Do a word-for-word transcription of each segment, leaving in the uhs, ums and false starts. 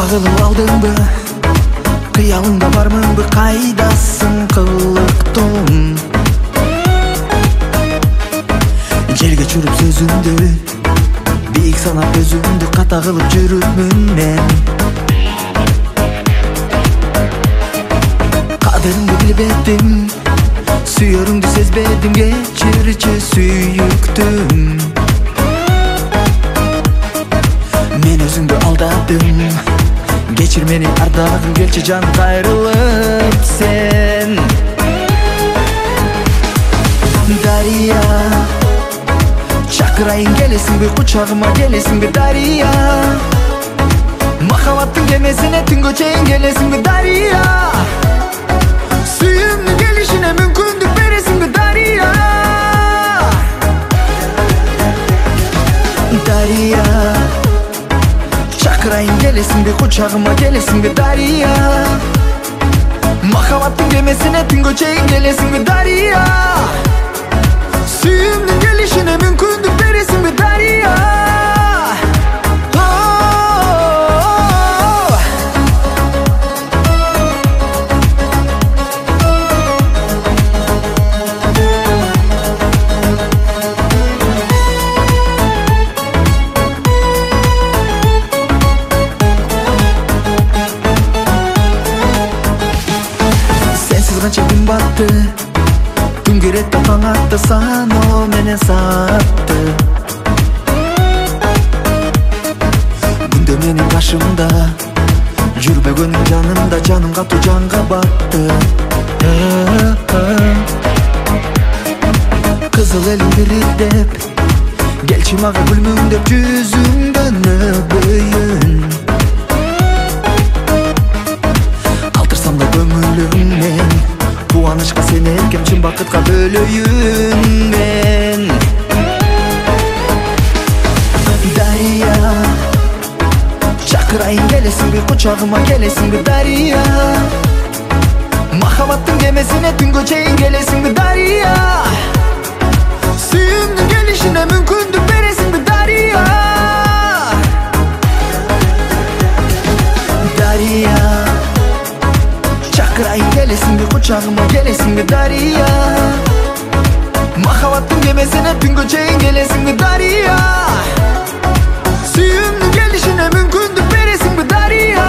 кылып алдыңбы, кыялыңда бармынбы, кайдасың кылыктың? Жерге чуруп сөзүңдү, бийик санап өзүмдү, ката кылып жүрүпмүн мен. Кадырыңды билбедим, сүйөрүңдү сезбедим, кечирчи сүйүктүм. Мен өзүңдү алдадым, кечир мени ардагым, келчи жан кайрылып сен. Дария, чакырайын келесиңби, кучагыма келесиңби Дария? Махабаттын кемесине түнгө чейин келесиңби Дария? Сүйүүмдүн келишине мүмкүндүк бересиңби Дария? Дария, чакырайын келесиңби, кучагыма келесиңби Дария? Махабаттын кемесине түнгө чейин келесиңби Дария? Сүйүүмдүн келишине мүмкүндүк бересиңби Дария? Канча күн батты, күн керетті таң атты, сано менен сатты. Күндө менин кашымда, жүрбөгөнүң жанымда, жаным катуу жанга батты. Кызыл элиң бириттеп, келчи мага күлмүңдөп, жүзүңдөн өбөйүн. Калтырсам да көңүлүммен, кубанычка сени эркем, чын бакытка бөлөйүн мен. Дария, чакырайын келесиңби, кучагыма келесиңби Дария? Махабаттын кемесине түнгө чейин келесиңби Дария? Сүйүүмдүн келишине мүмкүндүк бересиңби Дария? Дария, чакырайын келесиңби, кучагыма келесиңби Дария? Махабаттын кемесине түнгө чейин келесиңби Дария? Сүйүүмдүн келишине мүмкүндүк бересиңби Дария?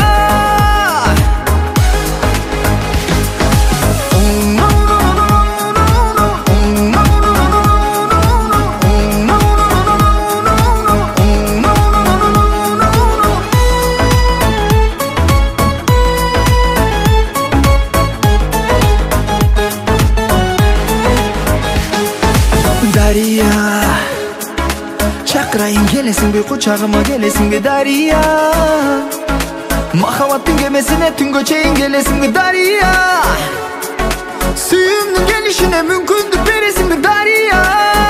Дария, чакырайын келесиңби, кучагыма келесиңби Дария? Махабаттын кемесине түнгө чейин келесиңби Дария? Сүйүүмдүн келишине мүмкүндүк бересиңби Дария?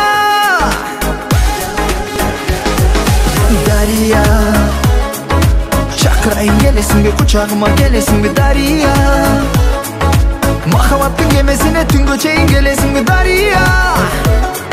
Дария, чакырайын келесиңби, кучагыма келесиңби Дария? Махабаттын кемесине түнгө чейин келесиңби Дария?